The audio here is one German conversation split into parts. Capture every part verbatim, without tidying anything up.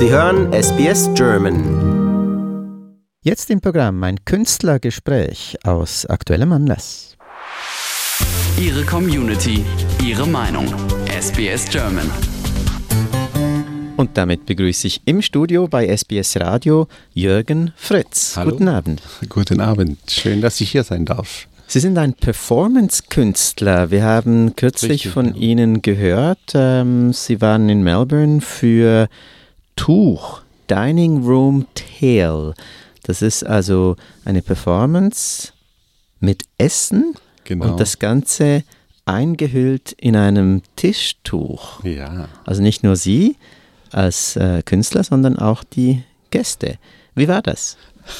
Sie hören S B S German. Jetzt im Programm ein Künstlergespräch aus aktuellem Anlass. Ihre Community, Ihre Meinung. S B S German. Und damit begrüße ich im Studio bei S B S Radio Jürgen Fritz. Hallo. Guten Abend. Guten Abend. Schön, dass ich hier sein darf. Sie sind ein Performance-Künstler. Wir haben kürzlich Richtig, von ja. Ihnen gehört. Ähm, Sie waren in Melbourne für Tuch, Dining Room Tale. Das ist also eine Performance mit Essen Genau. und das Ganze eingehüllt in einem Tischtuch. Ja. Also nicht nur Sie als äh, Künstler, sondern auch die Gäste. Wie war das?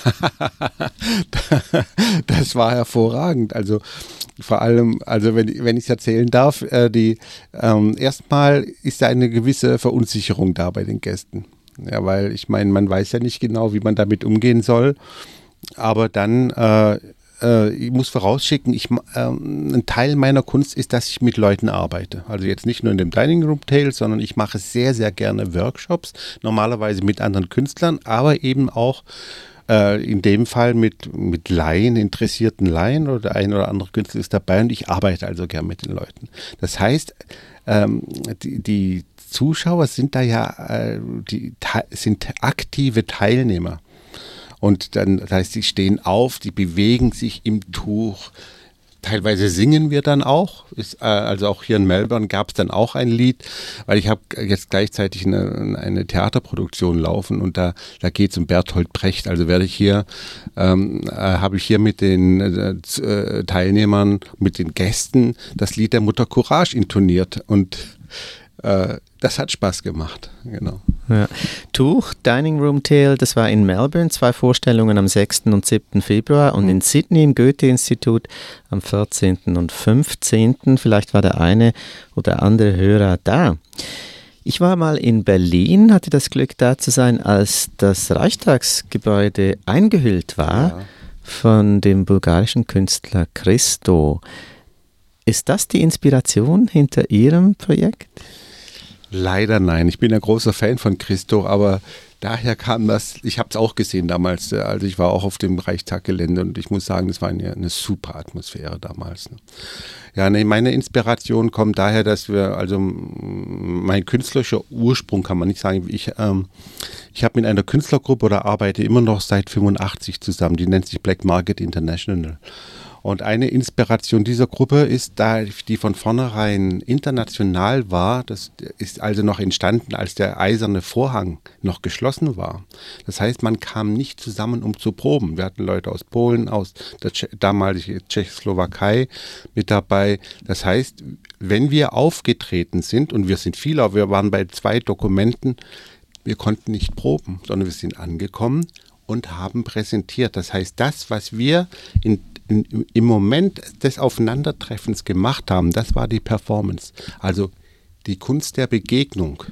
Das war hervorragend. Also vor allem, also wenn, wenn ich es erzählen darf, äh, die ähm, erstmal ist da eine gewisse Verunsicherung da bei den Gästen. Ja, weil ich meine, man weiß ja nicht genau, wie man damit umgehen soll. Aber dann, äh, äh, ich muss vorausschicken, ich, äh, ein Teil meiner Kunst ist, dass ich mit Leuten arbeite. Also jetzt nicht nur in dem Dining Room Tale, sondern ich mache sehr, sehr gerne Workshops, normalerweise mit anderen Künstlern, aber eben auch in dem Fall mit, mit Laien, interessierten Laien oder der ein oder andere Künstler ist dabei und ich arbeite also gern mit den Leuten. Das heißt, ähm, die, die Zuschauer sind da ja, äh, die sind aktive Teilnehmer. Und dann, das heißt, die stehen auf, die bewegen sich im Tuch. Teilweise singen wir dann auch, ist, äh, also auch hier in Melbourne gab es dann auch ein Lied, weil ich habe jetzt gleichzeitig eine, eine Theaterproduktion laufen und da, da geht es um Bertolt Brecht. Also werde ich hier, ähm, äh, habe ich hier mit den äh, Teilnehmern, mit den Gästen das Lied der Mutter Courage intoniert und äh, das hat Spaß gemacht, genau. Ja. Tuch, Dining Room Tale, das war in Melbourne, zwei Vorstellungen am sechsten und siebten Februar und in Sydney im Goethe-Institut am vierzehnten und fünfzehnten Vielleicht war der eine oder andere Hörer da. Ich war mal in Berlin, hatte das Glück da zu sein, als das Reichstagsgebäude eingehüllt war Ja. von dem bulgarischen Künstler Christo. Ist das die Inspiration hinter Ihrem Projekt? Leider nein. Ich bin ein großer Fan von Christo, aber daher kam das, ich habe es auch gesehen damals, also ich war auch auf dem Reichstaggelände und ich muss sagen, das war eine, eine super Atmosphäre damals. Ne? Ja, ne, meine Inspiration kommt daher, dass wir, also mein künstlerischer Ursprung kann man nicht sagen, ich, ähm, ich habe mit einer Künstlergruppe oder arbeite immer noch seit fünfundachtzig zusammen, die nennt sich Black Market International. Und eine Inspiration dieser Gruppe ist, da die von vornherein international war, das ist also noch entstanden, als der eiserne Vorhang noch geschlossen war. Das heißt, man kam nicht zusammen, um zu proben. Wir hatten Leute aus Polen, aus der Tsche- damaligen Tschechoslowakei mit dabei. Das heißt, wenn wir aufgetreten sind, und wir sind viele, wir waren bei zwei Dokumenten, wir konnten nicht proben, sondern wir sind angekommen und haben präsentiert. Das heißt, das, was wir in In, im Moment des Aufeinandertreffens gemacht haben, das war die Performance, also die Kunst der Begegnung.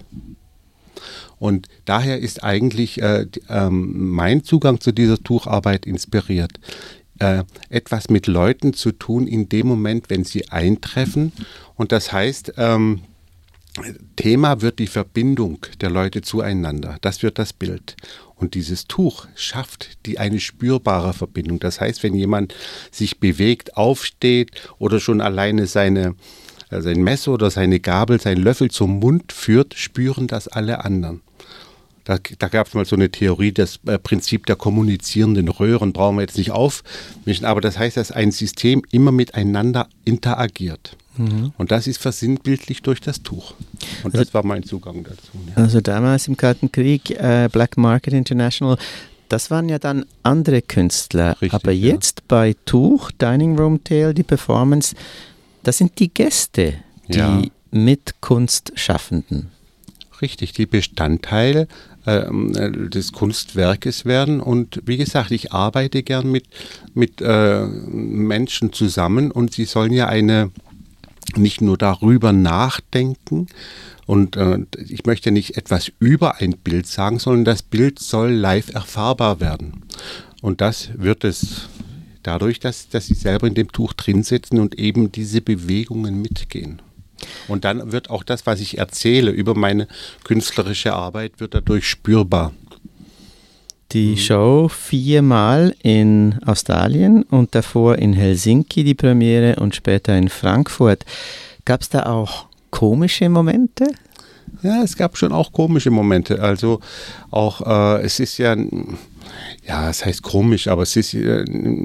Und daher ist eigentlich äh, ähm, mein Zugang zu dieser Tucharbeit inspiriert, äh, etwas mit Leuten zu tun in dem Moment, wenn sie eintreffen. Und das heißt, ähm, Thema wird die Verbindung der Leute zueinander. Das wird das Bild. Und dieses Tuch schafft die eine spürbare Verbindung. Das heißt, wenn jemand sich bewegt, aufsteht oder schon alleine seine, äh, sein Messer oder seine Gabel, seinen Löffel zum Mund führt, spüren das alle anderen. Da, da gab es mal so eine Theorie, das äh, Prinzip der kommunizierenden Röhren brauchen wir jetzt nicht aufmischen, aber das heißt, dass ein System immer miteinander interagiert. Mhm. Und das ist versinnbildlich durch das Tuch. Und also, das war mein Zugang dazu. Ja. Also damals im Kalten Krieg, äh, Black Market International, das waren ja dann andere Künstler. Richtig, aber ja. jetzt bei Tuch, Dining Room Tale, die Performance, das sind die Gäste, die Ja. Mitkunstschaffenden. Richtig, die Bestandteil ähm, des Kunstwerkes werden. Und wie gesagt, ich arbeite gern mit, mit äh, Menschen zusammen und sie sollen ja eine nicht nur darüber nachdenken und äh, ich möchte nicht etwas über ein Bild sagen, sondern das Bild soll live erfahrbar werden. Und das wird es dadurch, dass, dass sie selber in dem Tuch drin sitzen und eben diese Bewegungen mitgehen. Und dann wird auch das, was ich erzähle über meine künstlerische Arbeit, wird dadurch spürbar. Die Show viermal in Australien und davor in Helsinki die Premiere und später in Frankfurt. Gab es da auch komische Momente? Ja, es gab schon auch komische Momente. Also auch, äh, es ist ja, ja, es heißt komisch, aber es ist, äh,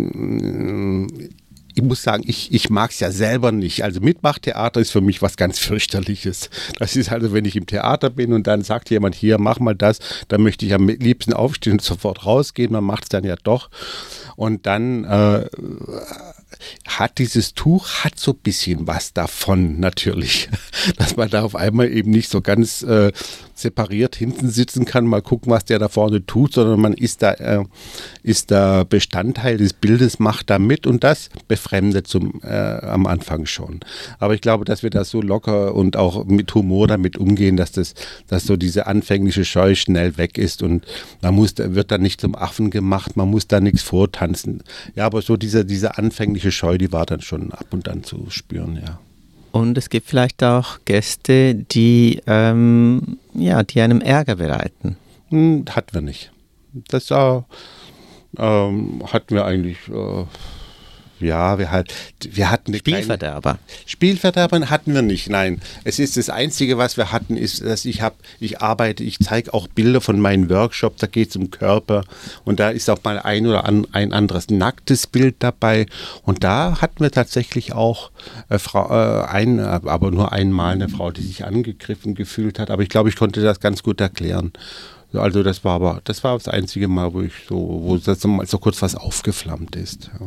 ich muss sagen, ich, ich mag es ja selber nicht. Also Mitmachtheater ist für mich was ganz fürchterliches. Das ist also, wenn ich im Theater bin und dann sagt jemand, hier, mach mal das, dann möchte ich am liebsten aufstehen und sofort rausgehen. Man macht es dann ja doch. Und dann äh, hat dieses Tuch, hat so ein bisschen was davon natürlich, dass man da auf einmal eben nicht so ganz äh, separiert hinten sitzen kann, mal gucken, was der da vorne tut, sondern man ist da, äh, ist da Bestandteil des Bildes, macht da mit und das befremdet zum, äh, am Anfang schon. Aber ich glaube, dass wir da so locker und auch mit Humor damit umgehen, dass das, dass so diese anfängliche Scheu schnell weg ist und man muss, wird dann nicht zum Affen gemacht, man muss da nichts vortanzen. Ja, aber so diese, diese anfängliche Scheu, die war dann schon ab und an zu spüren, ja. Und es gibt vielleicht auch Gäste, die, ähm, ja, die einem Ärger bereiten. Hm, hatten wir nicht. Das äh, ähm, hatten wir eigentlich, äh, ja, wir, halt, wir hatten... eine Spielverderber. Kleine, Spielverderber hatten wir nicht, nein. Es ist das Einzige, was wir hatten, ist, dass ich habe, ich arbeite, ich zeige auch Bilder von meinen Workshops, da geht es um Körper und da ist auch mal ein oder an, ein anderes nacktes Bild dabei und da hatten wir tatsächlich auch äh, Frau, äh, ein, aber nur einmal eine Frau, die sich angegriffen gefühlt hat, aber ich glaube, ich konnte das ganz gut erklären. Also das war aber, das war das einzige Mal, wo ich so, wo das mal so kurz was aufgeflammt ist. Ja.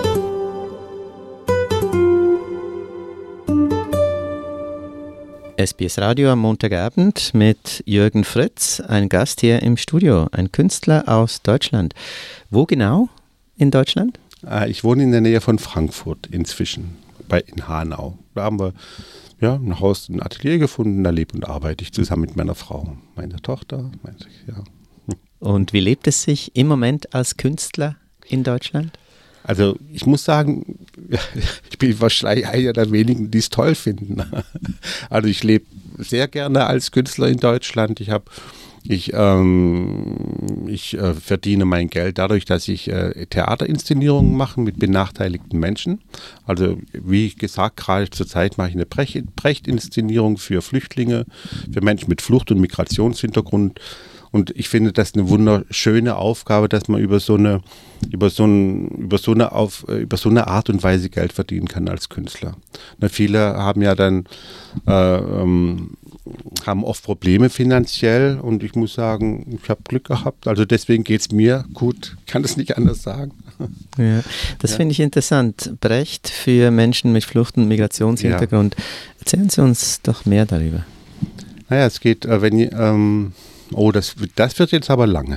S B S Radio am Montagabend mit Jürgen Fritz, ein Gast hier im Studio, ein Künstler aus Deutschland. Wo genau in Deutschland? Ich wohne in der Nähe von Frankfurt inzwischen, bei, in Hanau. Da haben wir ja, ein Haus, ein Atelier gefunden, da lebe und arbeite ich zusammen mit meiner Frau, meiner Tochter. Meine, ja. Und wie lebt es sich im Moment als Künstler in Deutschland? Also ich muss sagen, ich bin wahrscheinlich einer der wenigen, die es toll finden. Also ich lebe sehr gerne als Künstler in Deutschland. Ich habe, ich, ähm, ich äh, verdiene mein Geld dadurch, dass ich äh, Theaterinszenierungen mache mit benachteiligten Menschen. Also wie gesagt, gerade zur Zeit mache ich eine Brecht- Brecht-Inszenierung für Flüchtlinge, für Menschen mit Flucht- und Migrationshintergrund. Und ich finde das eine wunderschöne Aufgabe, dass man über so eine, über so ein, über so eine auf, über so eine Art und Weise Geld verdienen kann als Künstler. Na, viele haben ja dann äh, ähm, haben oft Probleme finanziell und ich muss sagen, ich habe Glück gehabt. Also deswegen geht es mir gut. Ich kann das nicht anders sagen. Ja, das ja. finde ich interessant. Brecht für Menschen mit Flucht- und Migrationshintergrund. Ja. Erzählen Sie uns doch mehr darüber. Naja, es geht, äh, wenn ähm, oh, das, das wird jetzt aber lange.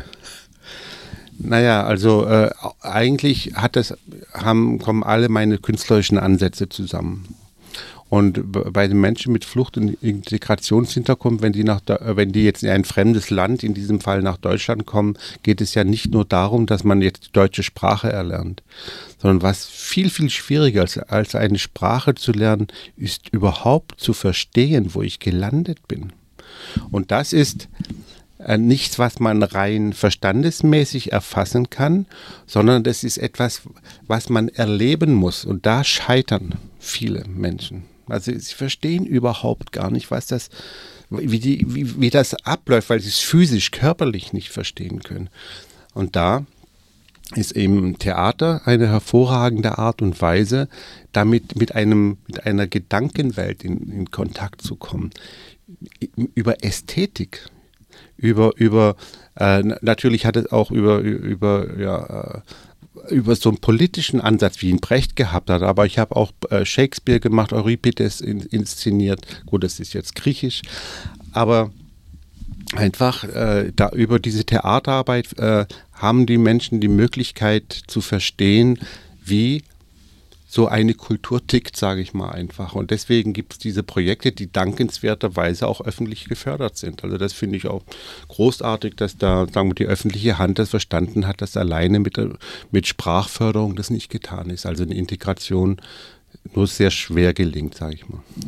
Naja, also äh, eigentlich hat das, haben, kommen alle meine künstlerischen Ansätze zusammen. Und bei den Menschen mit Flucht- und Integrationshintergrund, wenn die, nach, wenn die jetzt in ein fremdes Land, in diesem Fall nach Deutschland kommen, geht es ja nicht nur darum, dass man jetzt die deutsche Sprache erlernt, sondern was viel, viel schwieriger als, als eine Sprache zu lernen, ist überhaupt zu verstehen, wo ich gelandet bin. Und das ist äh, nichts, was man rein verstandesmäßig erfassen kann, sondern das ist etwas, was man erleben muss. Und da scheitern viele Menschen. Also sie verstehen überhaupt gar nicht, was das, wie, die, wie, wie das abläuft, weil sie es physisch, körperlich nicht verstehen können. Und da ist eben Theater eine hervorragende Art und Weise, damit mit, einem, mit einer Gedankenwelt in, in Kontakt zu kommen. Über Ästhetik, über, über äh, natürlich hat es auch über, über, ja, über so einen politischen Ansatz, wie ihn Brecht gehabt hat, aber ich habe auch äh, Shakespeare gemacht, Euripides in, inszeniert, gut, das ist jetzt griechisch, aber einfach äh, da über diese Theaterarbeit äh, haben die Menschen die Möglichkeit zu verstehen, wie so eine Kultur tickt, sage ich mal einfach. Und deswegen gibt es diese Projekte, die dankenswerterweise auch öffentlich gefördert sind. Also das finde ich auch großartig, dass da, sagen wir, die öffentliche Hand das verstanden hat, dass alleine mit, mit Sprachförderung das nicht getan ist. Also eine Integration nur sehr schwer gelingt, sage ich mal.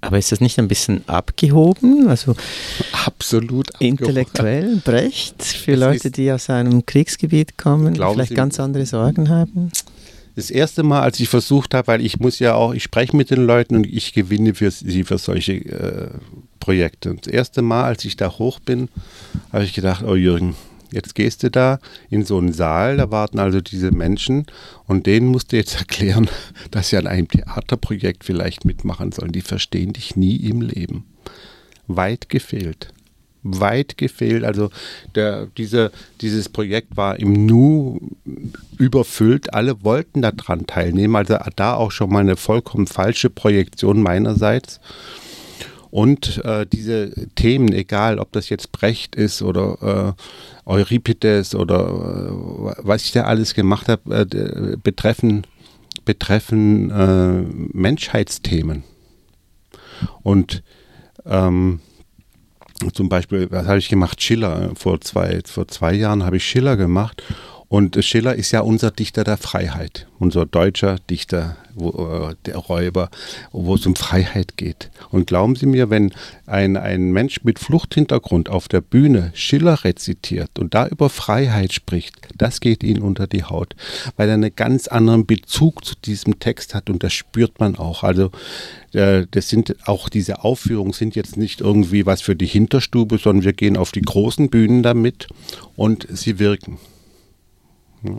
Aber ist das nicht ein bisschen abgehoben? Also absolut abgehoben. Intellektuell, Brecht, für es Leute, die aus einem Kriegsgebiet kommen, die vielleicht Sie, ganz andere Sorgen haben? Das erste Mal, als ich versucht habe, weil ich muss ja auch, ich spreche mit den Leuten und ich gewinne für sie für solche äh, Projekte. Und das erste Mal, als ich da hoch bin, habe ich gedacht, oh Jürgen, jetzt gehst du da in so einen Saal, da warten also diese Menschen und denen musst du jetzt erklären, dass sie an einem Theaterprojekt vielleicht mitmachen sollen. Die verstehen dich nie im Leben. Weit gefehlt. Weit gefehlt. Also der, diese, dieses Projekt war im Nu überfüllt. Alle wollten daran teilnehmen. Also da auch schon mal eine vollkommen falsche Projektion meinerseits. Und äh, diese Themen, egal ob das jetzt Brecht ist oder äh, Euripides oder äh, was ich da alles gemacht habe, äh, betreffen, betreffen äh, Menschheitsthemen. Und ähm, zum Beispiel, was habe ich gemacht? Schiller. Vor zwei, vor zwei Jahren habe ich Schiller gemacht. Und Schiller ist ja unser Dichter der Freiheit, unser deutscher Dichter, wo, äh, der Räuber, wo es um Freiheit geht. Und glauben Sie mir, wenn ein, ein Mensch mit Fluchthintergrund auf der Bühne Schiller rezitiert und da über Freiheit spricht, das geht Ihnen unter die Haut, weil er einen ganz anderen Bezug zu diesem Text hat und das spürt man auch. Also äh, das sind auch diese Aufführungen sind jetzt nicht irgendwie was für die Hinterstube, sondern wir gehen auf die großen Bühnen damit und sie wirken. Ja.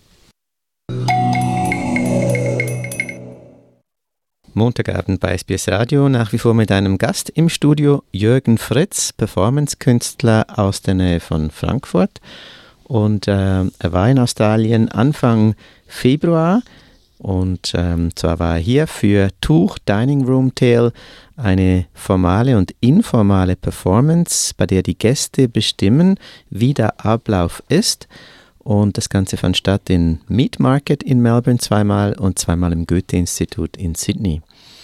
Montagabend bei S B S Radio, nach wie vor mit einem Gast im Studio, Jürgen Fritz, Performance-Künstler aus der Nähe von Frankfurt. Und äh, er war in Australien Anfang Februar und ähm, zwar war er hier für Tuch Dining Room Tale, eine formale und informale Performance, bei der die Gäste bestimmen, wie der Ablauf ist. Und das Ganze fand statt in Meat Market in Melbourne zweimal und zweimal im Goethe-Institut in Sydney.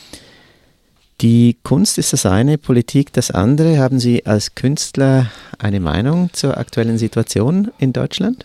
Die Kunst ist das eine, Politik das andere. Haben Sie als Künstler eine Meinung zur aktuellen Situation in Deutschland?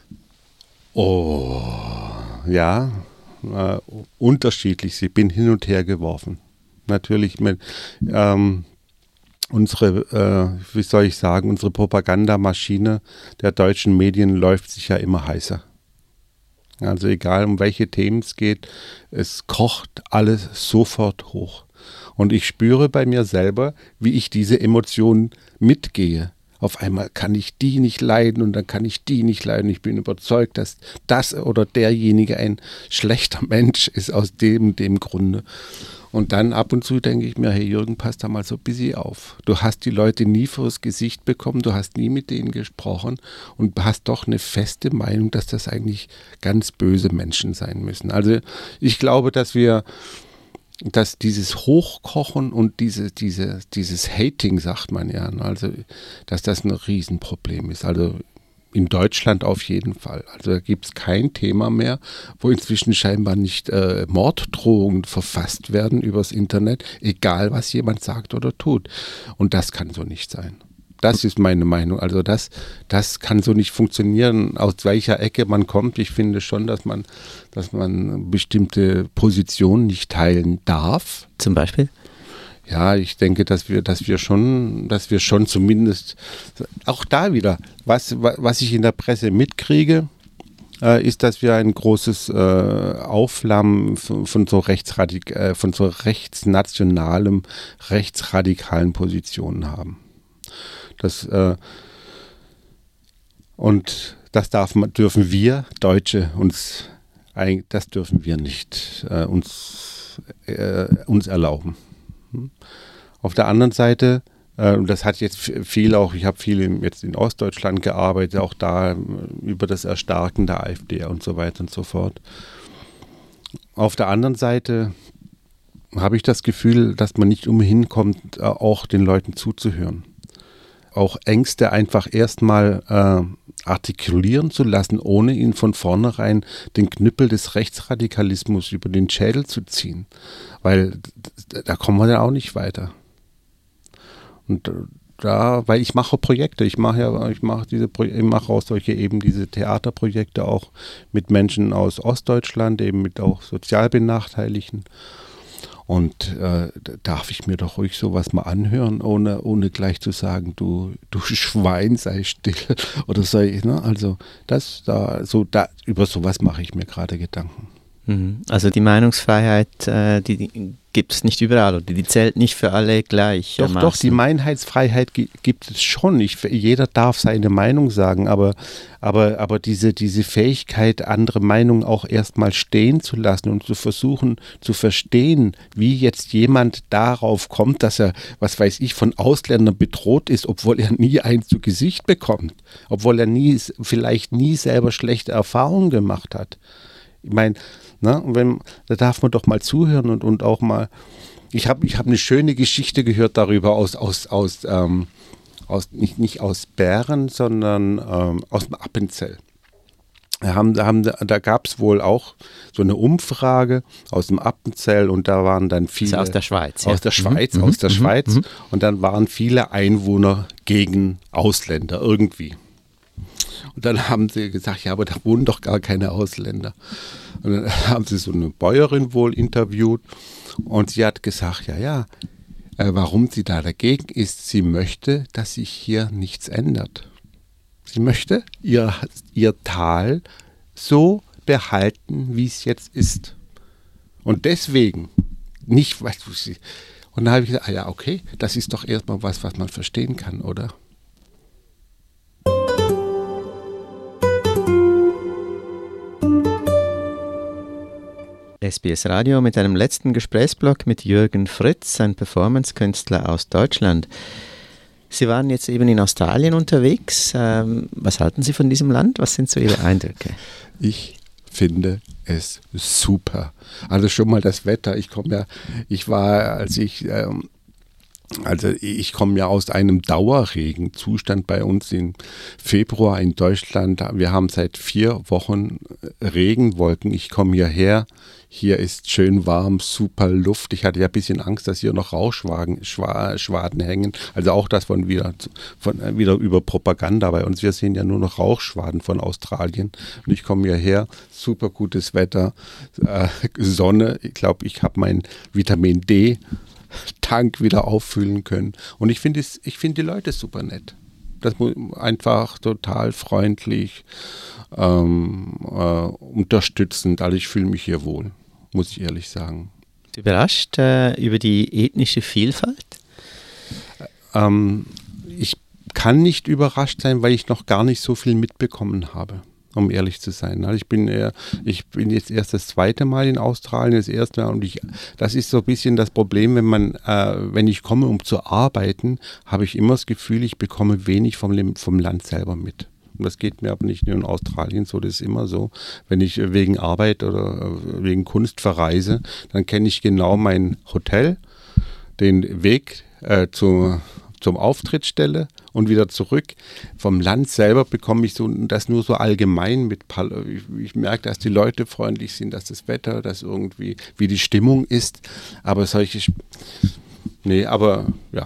Oh, ja, äh, unterschiedlich. Ich bin hin und her geworfen. Natürlich mit ähm, Unsere, äh, wie soll ich sagen, unsere Propagandamaschine der deutschen Medien läuft sich ja immer heißer. Also egal, um welche Themen es geht, es kocht alles sofort hoch. Und ich spüre bei mir selber, wie ich diese Emotionen mitgehe. Auf einmal kann ich die nicht leiden und dann kann ich die nicht leiden. Ich bin überzeugt, dass das oder derjenige ein schlechter Mensch ist aus dem, dem Grunde. Und dann ab und zu denke ich mir, hey Jürgen, pass da mal so ein bisschen auf. Du hast die Leute nie vors Gesicht bekommen, du hast nie mit denen gesprochen und hast doch eine feste Meinung, dass das eigentlich ganz böse Menschen sein müssen. Also ich glaube, dass wir, dass dieses Hochkochen und diese, diese, dieses Hating, sagt man ja, also dass das ein Riesenproblem ist. Also in Deutschland auf jeden Fall. Also da gibt es kein Thema mehr, wo inzwischen scheinbar nicht äh, Morddrohungen verfasst werden übers Internet, egal was jemand sagt oder tut. Und das kann so nicht sein. Das ist meine Meinung. Also das, das kann so nicht funktionieren, aus welcher Ecke man kommt. Ich finde schon, dass man, dass man bestimmte Positionen nicht teilen darf. Zum Beispiel? Ja, ich denke, dass wir, dass wir schon, dass wir schon zumindest, auch da wieder, was, was ich in der Presse mitkriege, äh, ist, dass wir ein großes äh, Aufflammen von, von so rechtsradik, äh, von so rechtsnationalem, rechtsradikalen Positionen haben. Das, äh, und das darf, dürfen wir Deutsche uns, das dürfen wir nicht äh, uns, äh, uns erlauben. Auf der anderen Seite, äh, das hat jetzt viel auch, ich habe viel in, jetzt in Ostdeutschland gearbeitet, auch da über das Erstarken der AfD und so weiter und so fort. Auf der anderen Seite habe ich das Gefühl, dass man nicht umhin kommt, äh, auch den Leuten zuzuhören. Auch Ängste einfach erstmal äh, artikulieren zu lassen, ohne ihnen von vornherein den Knüppel des Rechtsradikalismus über den Schädel zu ziehen. Weil da kommen wir dann auch nicht weiter. Und da, weil ich mache Projekte, ich mache ja, ich mache diese Projekte, ich mache auch solche eben diese Theaterprojekte auch mit Menschen aus Ostdeutschland, eben mit auch sozial Benachteiligten. Und äh, darf ich mir doch ruhig sowas mal anhören, ohne, ohne gleich zu sagen, du, du Schwein, sei still oder sei ich, ne? Also das da, so da, über sowas mache ich mir gerade Gedanken. Also die Meinungsfreiheit, äh, die, die gibt es nicht überall oder die zählt nicht für alle gleich. Doch, doch, die Meinungsfreiheit gi- gibt es schon. Ich, jeder darf seine Meinung sagen, aber, aber, aber diese, diese Fähigkeit, andere Meinungen auch erstmal stehen zu lassen und zu versuchen zu verstehen, wie jetzt jemand darauf kommt, dass er, was weiß ich, von Ausländern bedroht ist, obwohl er nie eins zu Gesicht bekommt, obwohl er nie, vielleicht nie selber schlechte Erfahrungen gemacht hat. Ich meine, ne, wenn, da darf man doch mal zuhören und, und auch mal, ich habe ich hab eine schöne Geschichte gehört darüber aus, aus, aus, ähm, aus nicht, nicht aus Bären, sondern ähm, aus dem Appenzell. Da, haben, da, haben, da gab es wohl auch so eine Umfrage aus dem Appenzell und da waren dann viele. Also aus der Schweiz. Aus ja. der Schweiz, mhm. aus der mhm. Schweiz. Mhm. Und dann waren viele Einwohner gegen Ausländer irgendwie. Und dann haben sie gesagt, ja, aber da wohnen doch gar keine Ausländer. Und dann haben sie so eine Bäuerin wohl interviewt und sie hat gesagt, ja, ja, äh, warum sie da dagegen ist, sie möchte, dass sich hier nichts ändert. Sie möchte ihr, ihr Tal so behalten, wie es jetzt ist. Und deswegen nicht, weißt du, sie, und dann habe ich gesagt, ah ja, okay, das ist doch erstmal was, was man verstehen kann, oder? S B S Radio mit einem letzten Gesprächsblock mit Jürgen Fritz, ein Performance-Künstler aus Deutschland. Sie waren jetzt eben in Australien unterwegs. Ähm, was halten Sie von diesem Land? Was sind so Ihre Eindrücke? Ich finde es super. Also schon mal das Wetter. Ich komme ja, ich war, als ich, ähm, also ich komme ja aus einem Dauerregenzustand bei uns im Februar in Deutschland. Wir haben seit vier Wochen Regenwolken. Ich komme hierher. Hier ist schön warm, super Luft. Ich hatte ja ein bisschen Angst, dass hier noch Rauchschwaden Schwa, Schwaden hängen. Also auch das von wieder, von wieder über Propaganda bei uns. Wir sehen ja nur noch Rauchschwaden von Australien. Und ich komme hierher, super gutes Wetter, äh, Sonne. Ich glaube, ich habe mein Vitamin D Tank wieder auffüllen können. Und ich finde ich find die Leute super nett. Das einfach total freundlich, ähm, äh, unterstützend. Also ich fühle mich hier wohl, muss ich ehrlich sagen. Überrascht äh, über die ethnische Vielfalt? Ähm, ich kann nicht überrascht sein, weil ich noch gar nicht so viel mitbekommen habe, um ehrlich zu sein. Also ich bin eher, ich bin jetzt erst das zweite Mal in Australien, das erste Mal und ich, das ist so ein bisschen das Problem, wenn man, äh, wenn ich komme, um zu arbeiten, habe ich immer das Gefühl, ich bekomme wenig vom, vom Land selber mit. Und das geht mir aber nicht nur in Australien so, das ist immer so. Wenn ich wegen Arbeit oder wegen Kunst verreise, dann kenne ich genau mein Hotel, den Weg äh, zu zum Auftrittsstelle und wieder zurück. Vom Land selber bekomme ich so das nur so allgemein mit. Ich, ich merke, dass die Leute freundlich sind, dass das Wetter, dass irgendwie, wie die Stimmung ist. Aber solche, nee, aber ja.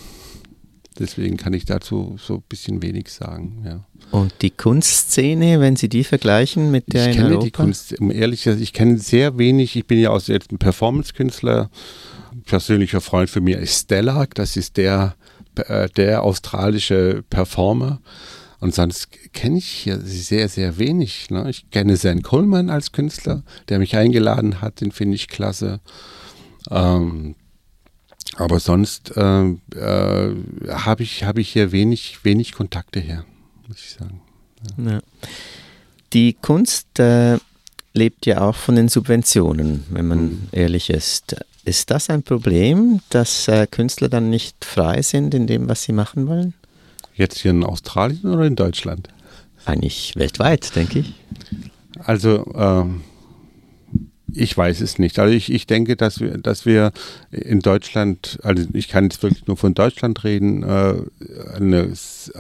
Deswegen kann ich dazu so ein bisschen wenig sagen, ja. Und die Kunstszene, wenn Sie die vergleichen mit der ich in kenne Europa? Die Kunst, um ehrlich zu sein, ich kenne sehr wenig. Ich bin ja auch selbst ein Performance-Künstler. Persönlicher Freund für mich ist Stella. Das ist der, äh, der australische Performer. Und sonst kenne ich hier sehr, sehr wenig. Ne? Ich kenne Zane Coleman als Künstler, der mich eingeladen hat. Den finde ich klasse. Ähm, aber sonst äh, äh, habe ich, hab ich hier wenig, wenig Kontakte her, muss ich sagen. Ja. Ja. Die Kunst äh, lebt ja auch von den Subventionen, wenn man mhm. ehrlich ist. Ist das ein Problem, dass äh, Künstler dann nicht frei sind in dem, was sie machen wollen? Jetzt hier in Australien oder in Deutschland? Eigentlich weltweit, denke ich. Also ähm, ich weiß es nicht. Also ich, ich denke, dass wir, dass wir in Deutschland, also ich kann jetzt wirklich nur von Deutschland reden, äh, eine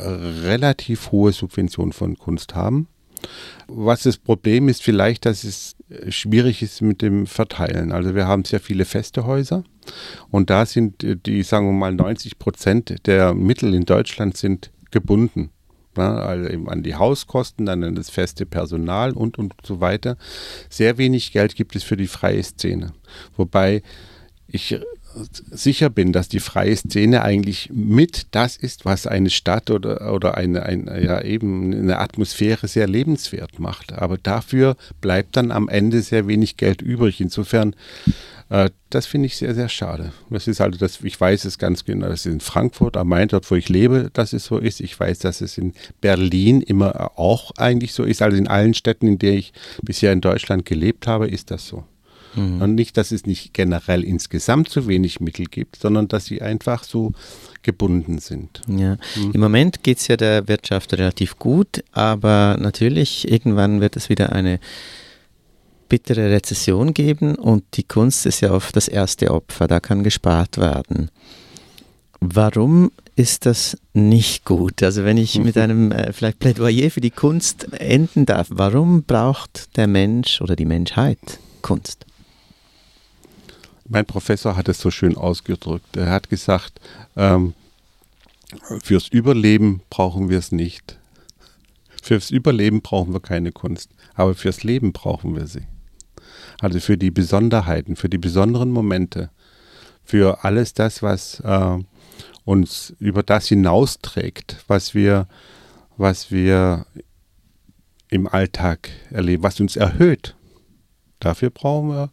relativ hohe Subvention von Kunst haben. Was das Problem ist vielleicht, dass es schwierig ist mit dem Verteilen. Also wir haben sehr viele Festehäuser und da sind die, sagen wir mal, neunzig Prozent der Mittel in Deutschland sind gebunden. Ja, also eben an die Hauskosten, dann an das feste Personal und, und so weiter. Sehr wenig Geld gibt es für die freie Szene. Wobei ich sicher bin, dass die freie Szene eigentlich mit das ist, was eine Stadt oder, oder eine, eine, ja, eben eine Atmosphäre sehr lebenswert macht. Aber dafür bleibt dann am Ende sehr wenig Geld übrig. Insofern, äh, das finde ich sehr, sehr schade. Das ist also das, ich weiß es ganz genau, dass es in Frankfurt am Main, dort wo ich lebe, dass es so ist. Ich weiß, dass es in Berlin immer auch eigentlich so ist. Also in allen Städten, in denen ich bisher in Deutschland gelebt habe, ist das so. Mhm. Und nicht, dass es nicht generell insgesamt zu wenig Mittel gibt, sondern dass sie einfach so gebunden sind. Ja. Mhm. Im Moment geht es ja der Wirtschaft relativ gut, aber natürlich irgendwann wird es wieder eine bittere Rezession geben und die Kunst ist ja oft das erste Opfer, da kann gespart werden. Warum ist das nicht gut? Also wenn ich mit einem äh, vielleicht Plädoyer für die Kunst enden darf, warum braucht der Mensch oder die Menschheit Kunst? Mein Professor hat es so schön ausgedrückt. Er hat gesagt, ähm, fürs Überleben brauchen wir es nicht. Fürs Überleben brauchen wir keine Kunst, aber fürs Leben brauchen wir sie. Also für die Besonderheiten, für die besonderen Momente, für alles das, was äh, uns über das hinausträgt, was wir, was wir im Alltag erleben, was uns erhöht. Dafür brauchen wir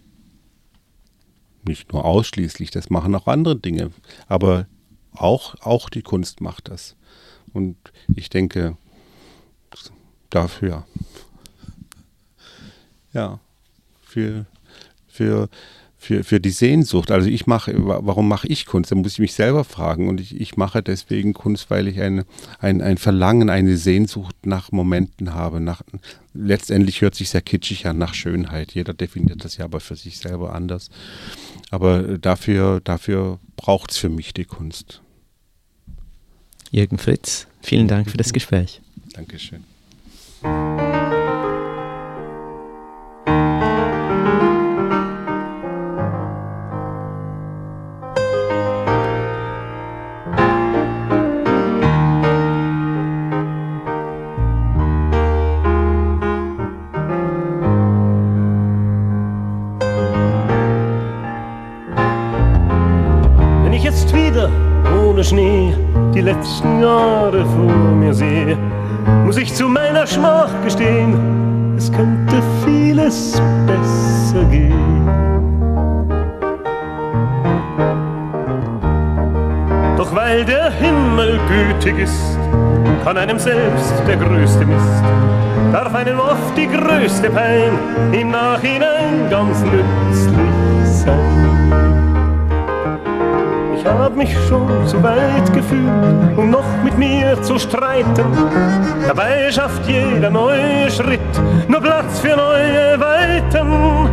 nicht nur ausschließlich, das machen auch andere Dinge, aber auch, auch die Kunst macht das. Und ich denke, dafür, ja, für, für, für, für die Sehnsucht. Also ich mache, warum mache ich Kunst? Da muss ich mich selber fragen. Und ich, ich mache deswegen Kunst, weil ich eine, ein, ein Verlangen, eine Sehnsucht nach Momenten habe. Nach, letztendlich hört sich sehr kitschig an, nach Schönheit. Jeder definiert das ja aber für sich selber anders. Aber dafür, dafür braucht es für mich die Kunst. Jürgen Fritz, vielen Dank für das Gespräch. Dankeschön. Schnee die letzten Jahre vor mir sehe, muss ich zu meiner Schmach gestehen, es könnte vieles besser gehen. Doch weil der Himmel gütig ist, kann einem selbst der größte Mist, darf einem oft die größte Pein im Nachhinein ganz nützlich sein. Ich hab mich schon zu weit gefühlt, um noch mit mir zu streiten. Dabei schafft jeder neue Schritt nur Platz für neue Weiten.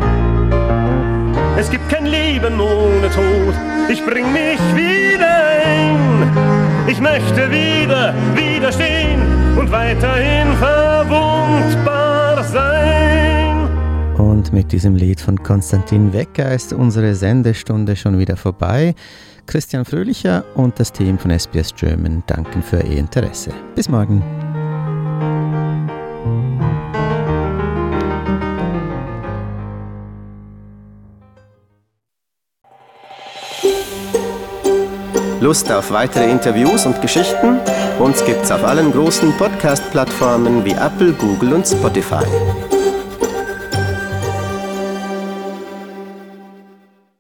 Es gibt kein Leben ohne Tod, ich bring mich wieder ein. Ich möchte wieder, widerstehen und weiterhin verwundbar sein. Und mit diesem Lied von Konstantin Wecker ist unsere Sendestunde schon wieder vorbei. Christian Fröhlicher und das Team von S B S German danken für Ihr Interesse. Bis morgen. Lust auf weitere Interviews und Geschichten? Uns gibt's auf allen großen Podcast-Plattformen wie Apple, Google und Spotify.